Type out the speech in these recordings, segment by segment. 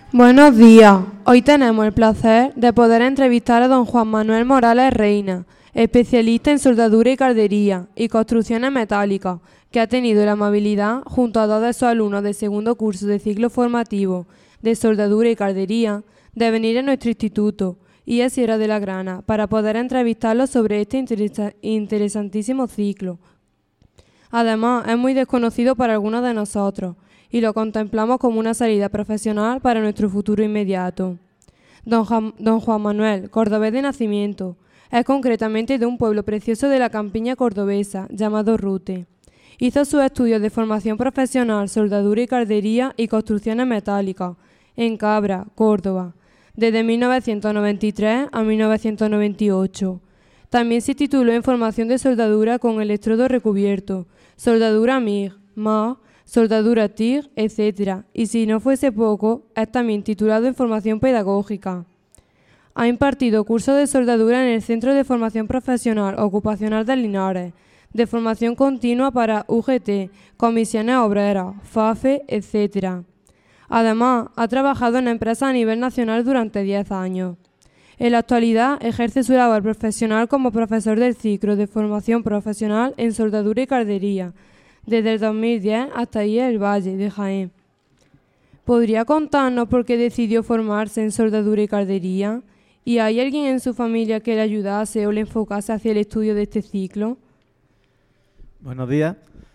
Buenos días. Hoy tenemos el placer de poder entrevistar a don Juan Manuel Morales Reina, especialista en soldadura y caldería y construcciones metálicas, que ha tenido la amabilidad, junto a dos de sus alumnos de segundo curso de ciclo formativo de soldadura y caldería, de venir a nuestro instituto y a Sierra de la Grana para poder entrevistarlo sobre este interesantísimo ciclo. Además, es muy desconocido para algunos de nosotros y lo contemplamos como una salida profesional para nuestro futuro inmediato. Don Juan Manuel, cordobés de nacimiento, es concretamente de un pueblo precioso de la campiña cordobesa llamado Rute. Hizo sus estudios de formación profesional, soldadura y caldería y construcciones metálicas en Cabra, Córdoba, desde 1993 a 1998. También se tituló en formación de soldadura con electrodo recubierto, soldadura MIG, MAG, soldadura TIG, etc. Y si no fuese poco, es también titulado en formación pedagógica. Ha impartido cursos de soldadura en el Centro de Formación Profesional Ocupacional de Linares, de formación continua para UGT, comisiones obreras, FAFE, etc. Además, ha trabajado en empresas a nivel nacional durante 10 años. En la actualidad ejerce su labor profesional como profesor del ciclo de formación profesional en soldadura y caldería, desde el 2010 hasta ahí el Valle de Jaén. ¿Podría contarnos por qué decidió formarse en soldadura y caldería? ¿Y hay alguien en su familia que le ayudase o le enfocase hacia el estudio de este ciclo? Buenos días.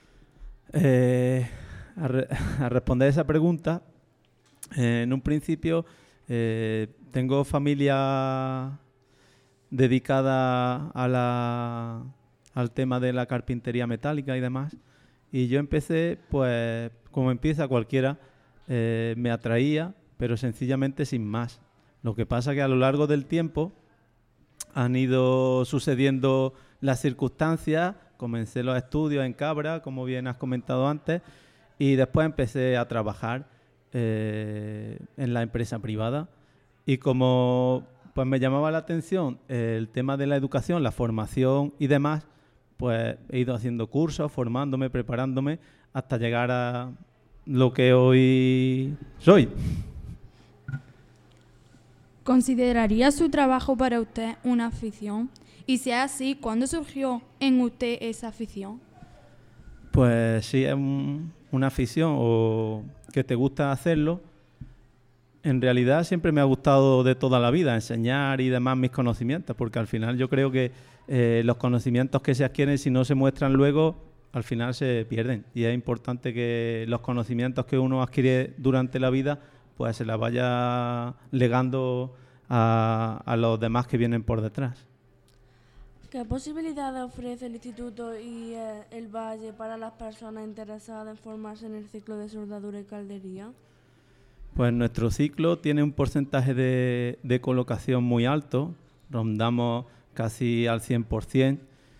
A responder esa pregunta, en un principio tengo familia dedicada al tema de la carpintería metálica y demás. Y yo empecé, pues, como empieza cualquiera, me atraía, pero sencillamente sin más. Lo que pasa que a lo largo del tiempo han ido sucediendo las circunstancias. Comencé los estudios en Cabra, como bien has comentado antes, y después empecé a trabajar en la empresa privada. Y como pues me llamaba la atención el tema de la educación, la formación y demás, pues he ido haciendo cursos, formándome, preparándome, hasta llegar a lo que hoy soy. ¿Consideraría su trabajo para usted una afición? Y si es así, ¿cuándo surgió en usted esa afición? Pues sí, es una afición o que te gusta hacerlo. En realidad siempre me ha gustado de toda la vida enseñar y demás mis conocimientos, porque al final yo creo que los conocimientos que se adquieren, si no se muestran luego, al final se pierden. Y es importante que los conocimientos que uno adquiere durante la vida, pues se las vaya legando a los demás que vienen por detrás. ¿Qué posibilidades ofrece el Instituto y el Valle para las personas interesadas en formarse en el ciclo de soldadura y caldería? Pues nuestro ciclo tiene un porcentaje de colocación muy alto, rondamos casi al 100%.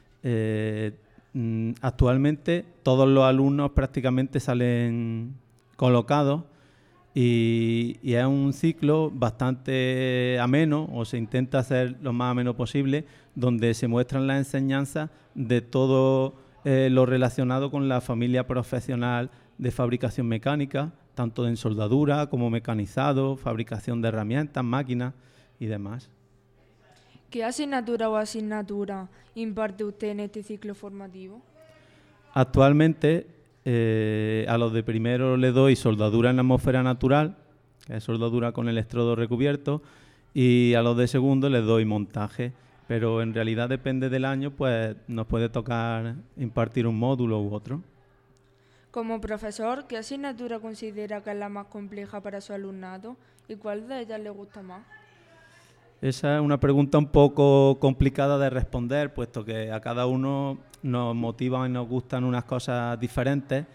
Actualmente todos los alumnos prácticamente salen colocados y es un ciclo bastante ameno, o se intenta hacer lo más ameno posible, donde se muestran las enseñanzas de todo lo relacionado con la familia profesional de fabricación mecánica, tanto en soldadura como mecanizado, fabricación de herramientas, máquinas y demás. ¿Qué asignatura o asignatura imparte usted en este ciclo formativo? Actualmente a los de primero le doy soldadura en atmósfera natural, que es soldadura con electrodo recubierto, y a los de segundo les doy montaje, pero en realidad depende del año, pues nos puede tocar impartir un módulo u otro. Como profesor, ¿qué asignatura considera que es la más compleja para su alumnado y cuál de ellas le gusta más? Esa es una pregunta un poco complicada de responder, puesto que a cada uno nos motivan y nos gustan unas cosas diferentes.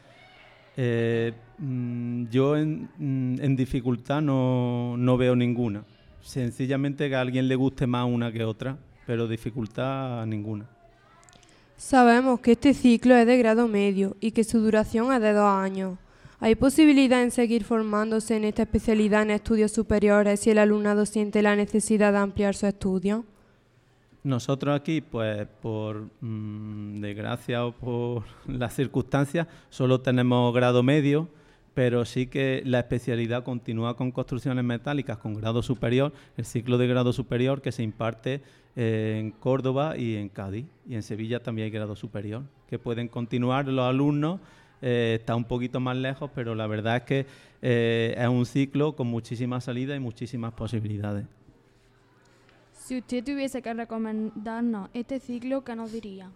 Yo en dificultad no veo ninguna. Sencillamente que a alguien le guste más una que otra, pero dificultad ninguna. Sabemos que este ciclo es de grado medio y que su duración es de 2 años. ¿Hay posibilidad en seguir formándose en esta especialidad en estudios superiores si el alumnado siente la necesidad de ampliar su estudio? Nosotros aquí, pues por desgracia o por las circunstancias, solo tenemos grado medio, pero sí que la especialidad continúa con construcciones metálicas con grado superior, el ciclo de grado superior que se imparte en Córdoba y en Cádiz, y en Sevilla también hay grado superior, que pueden continuar los alumnos. Está un poquito más lejos, pero la verdad es que es un ciclo con muchísimas salidas y muchísimas posibilidades. Si usted tuviese que recomendarnos este ciclo, ¿qué nos diría?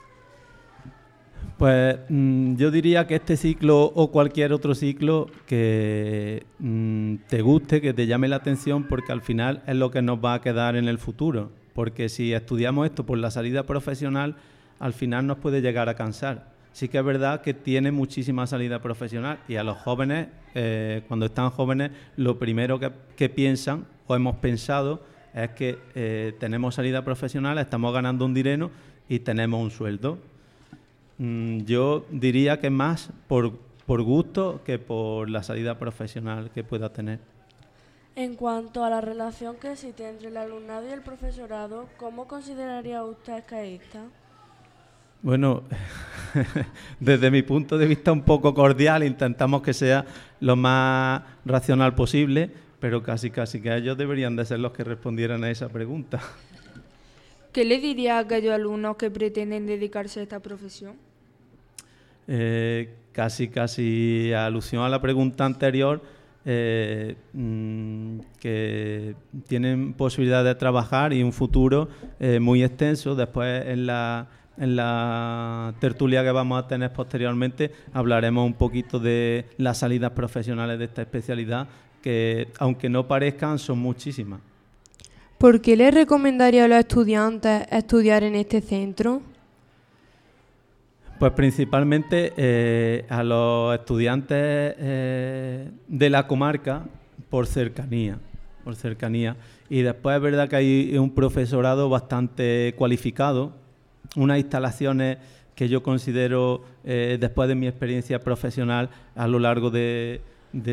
Pues yo diría que este ciclo o cualquier otro ciclo que te guste, que te llame la atención, porque al final es lo que nos va a quedar en el futuro. Porque si estudiamos esto por la salida profesional, al final nos puede llegar a cansar. Sí que es verdad que tiene muchísima salida profesional y a los jóvenes, cuando están jóvenes, lo primero que piensan o hemos pensado es que tenemos salida profesional, estamos ganando un dinero y tenemos un sueldo. Yo diría que más por gusto que por la salida profesional que pueda tener. En cuanto a la relación que existe entre el alumnado y el profesorado, ¿cómo consideraría usted que es esta? Bueno, desde mi punto de vista un poco cordial, intentamos que sea lo más racional posible, pero casi que ellos deberían de ser los que respondieran a esa pregunta. ¿Qué le diría a aquellos alumnos que pretenden dedicarse a esta profesión? Casi alusión a la pregunta anterior, que tienen posibilidad de trabajar y un futuro muy extenso. Después en la tertulia que vamos a tener posteriormente hablaremos un poquito de las salidas profesionales de esta especialidad, que aunque no parezcan son muchísimas. ¿Por qué le recomendaría a los estudiantes estudiar en este centro? Pues principalmente a los estudiantes de la comarca por cercanía. Y después es verdad que hay un profesorado bastante cualificado, unas instalaciones que yo considero, después de mi experiencia profesional a lo largo de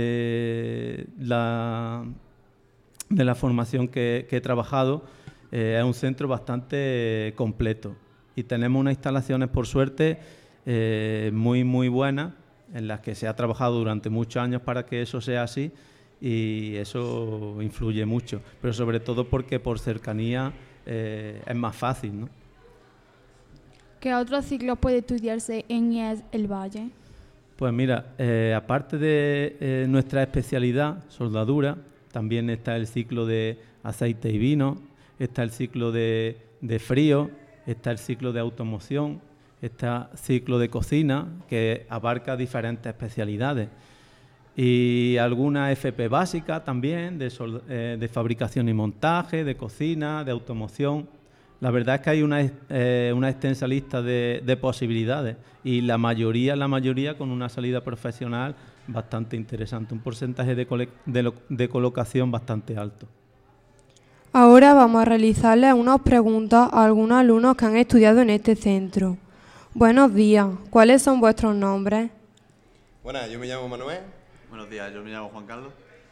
la formación que he trabajado, es un centro bastante completo. Y tenemos unas instalaciones, por suerte, muy buenas, en las que se ha trabajado durante muchos años para que eso sea así, y eso influye mucho. Pero sobre todo porque por cercanía es más fácil, ¿no? ¿Qué otros ciclos puede estudiarse en IES El Valle? Pues mira, aparte de nuestra especialidad, soldadura, también está el ciclo de aceite y vino, está el ciclo de frío, está el ciclo de automoción, está el ciclo de cocina, que abarca diferentes especialidades, y alguna FP básica también, de fabricación y montaje, de cocina, de automoción. La verdad es que hay una extensa lista de posibilidades, y la mayoría con una salida profesional bastante interesante, un porcentaje de colocación bastante alto. Ahora vamos a realizarles unas preguntas a algunos alumnos que han estudiado en este centro. Buenos días, ¿cuáles son vuestros nombres? Buenas, yo me llamo Manuel. Buenos días, yo me llamo Juan Carlos.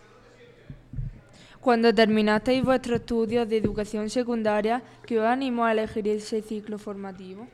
Cuando terminasteis vuestros estudios de educación secundaria, ¿qué os animó a elegir ese ciclo formativo?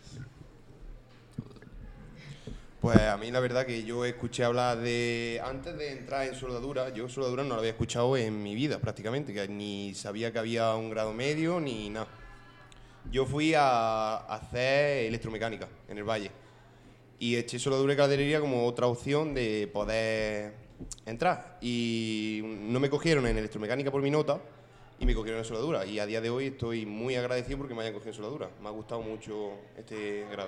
Pues a mí la verdad que yo escuché hablar antes de entrar en soldadura, yo soldadura no lo había escuchado en mi vida prácticamente, que ni sabía que había un grado medio ni nada. Yo fui a hacer electromecánica en el Valle y eché soldadura y calderería como otra opción de poder entrar, y no me cogieron en electromecánica por mi nota y me cogieron en soldadura, y a día de hoy estoy muy agradecido porque me hayan cogido en soldadura. Me ha gustado mucho este grado.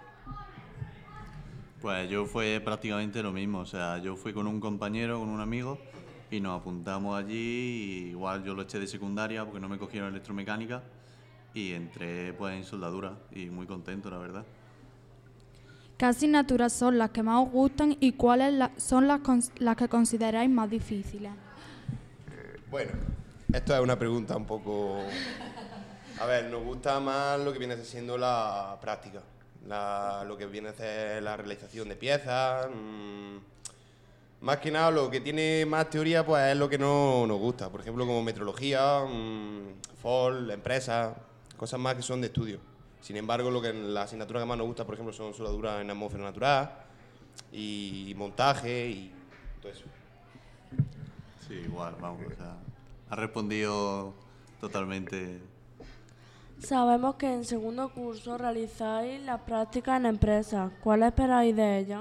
Pues yo fue prácticamente lo mismo, o sea, yo fui con un compañero, con un amigo, y nos apuntamos allí, y igual yo lo eché de secundaria porque no me cogieron electromecánica, y entré pues en soldadura, y muy contento, la verdad. ¿Qué asignaturas son las que más os gustan y cuáles son las que consideráis más difíciles? Bueno, esto es una pregunta un poco... A ver, nos gusta más lo que viene siendo la práctica, lo que viene a ser la realización de piezas. Más que nada, lo que tiene más teoría pues es lo que no nos gusta. Por ejemplo, como metrología, FOL, empresas, cosas más que son de estudio. Sin embargo, la asignatura que más nos gusta, por ejemplo, son soldadura en atmósfera natural y montaje y todo eso. Sí, igual, vamos, o sea, ha respondido totalmente. Sabemos que en segundo curso realizáis las prácticas en empresas. ¿Cuál esperáis de ellas?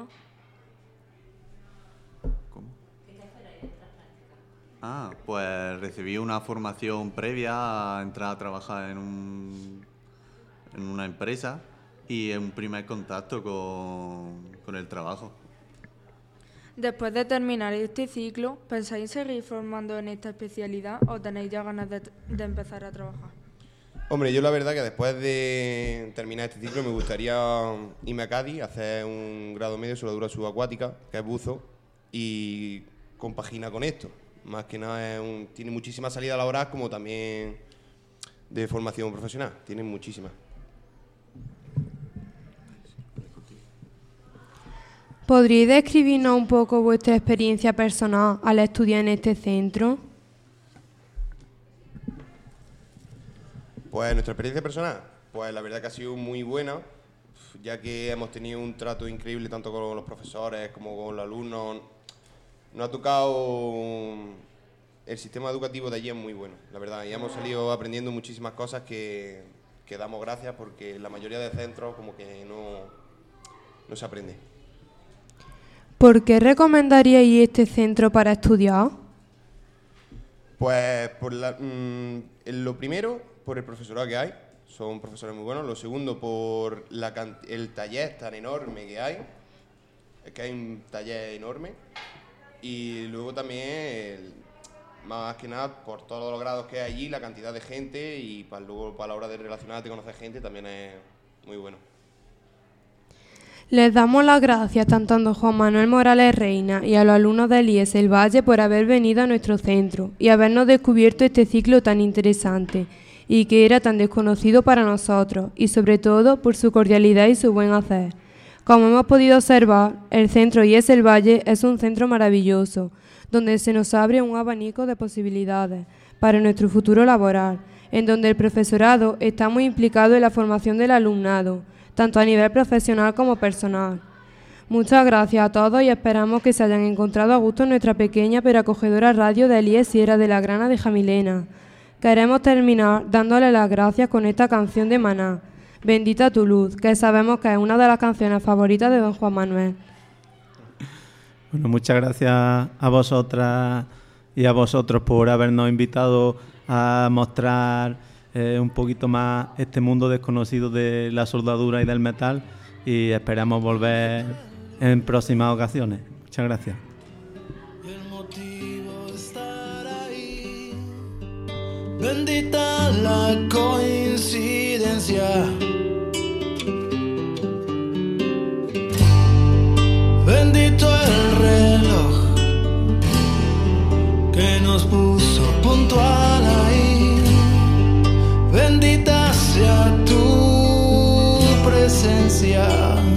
¿Cómo? Pues recibí una formación previa a entrar a trabajar en una empresa y un primer contacto con el trabajo. Después de terminar este ciclo, ¿pensáis seguir formando en esta especialidad o tenéis ya ganas de empezar a trabajar? Hombre, yo la verdad que después de terminar este ciclo me gustaría irme a Cádiz, hacer un grado medio de soldadura subacuática, que es buzo, y compagina con esto. Más que nada tiene muchísima salida laboral como también de formación profesional, tiene muchísimas. ¿Podríais describirnos un poco vuestra experiencia personal al estudiar en este centro? Pues nuestra experiencia personal, pues la verdad que ha sido muy buena, ya que hemos tenido un trato increíble tanto con los profesores como con los alumnos. Nos ha tocado, el sistema educativo de allí es muy bueno, la verdad, y hemos salido aprendiendo muchísimas cosas que damos gracias porque en la mayoría de centros como que no se aprende. ¿Por qué recomendaríais este centro para estudiar? Pues lo primero, por el profesorado que hay, son profesores muy buenos. Lo segundo, por el taller tan enorme que hay, es que hay un taller enorme. Y luego también, más que nada, por todos los grados que hay allí, la cantidad de gente y luego para la hora de relacionarte y conocer gente también es muy bueno. Les damos las gracias tanto a don Juan Manuel Morales Reina y a los alumnos del IES El Valle por haber venido a nuestro centro y habernos descubierto este ciclo tan interesante y que era tan desconocido para nosotros, y sobre todo por su cordialidad y su buen hacer. Como hemos podido observar, el centro IES El Valle es un centro maravilloso, donde se nos abre un abanico de posibilidades para nuestro futuro laboral, en donde el profesorado está muy implicado en la formación del alumnado, tanto a nivel profesional como personal. Muchas gracias a todos y esperamos que se hayan encontrado a gusto en nuestra pequeña pero acogedora radio del IES Sierra de la Grana de Jamilena. Queremos terminar dándole las gracias con esta canción de Maná, Bendita tu luz, que sabemos que es una de las canciones favoritas de don Juan Manuel. Bueno, muchas gracias a vosotras y a vosotros por habernos invitado a mostrar un poquito más este mundo desconocido de la soldadura y del metal, y esperamos volver en próximas ocasiones. Muchas gracias. El motivo de estar ahí, bendita la coincidencia, bendito el reloj que nos puso puntual ahí. Bendita sea tu presencia.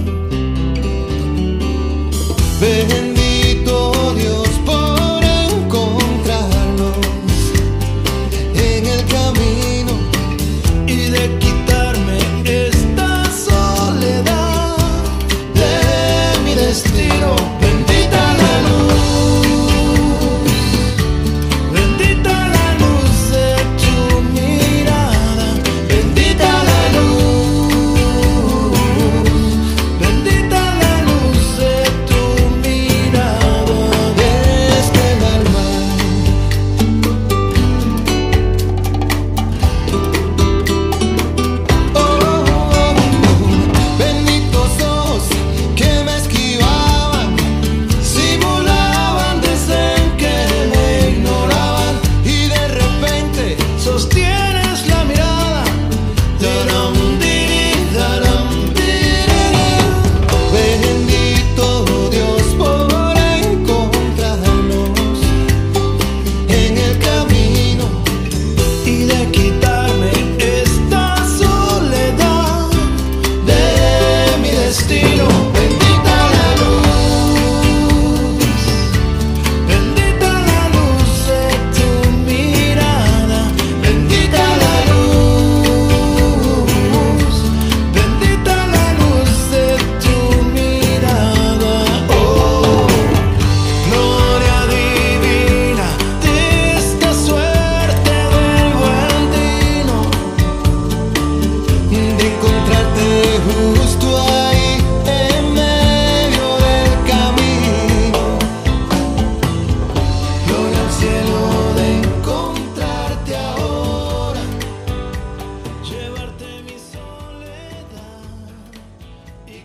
Bendito Dios por encontrarnos en el camino y de quitarme esta soledad de mi destino. Bendita la luz, bendita la luz de tu mirada. Bendita la luz,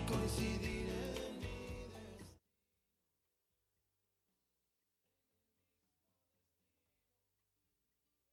coincidir.